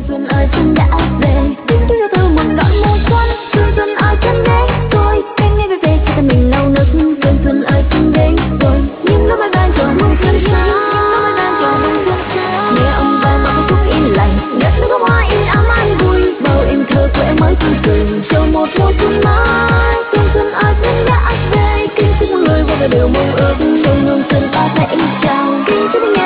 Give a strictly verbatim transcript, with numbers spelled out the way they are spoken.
xuân ơi xuân đã về, tiếng tiếng yêu thương mừng đón mùa xuân. Xuân xuân ơi xuân đến rồi, cánh nghe về về cho thân mình nâu nức. Xuân xuân ơi xuân đến rồi, những lúc mai vang chào mừng xuân sang, những lúc mai vang chào mừng xuân sang. Nghe âm vang bao khúc yên lành, đất nước có hoa yên ấm an vui, bao em thơ của em mới vui cười, cho một mùa xuân mới. Xuân xuân ơi xuân đã về, kính chúc mọi người vô về đều mong ước, xuân hương xuân ta sẽ chào. Kính chúc nghe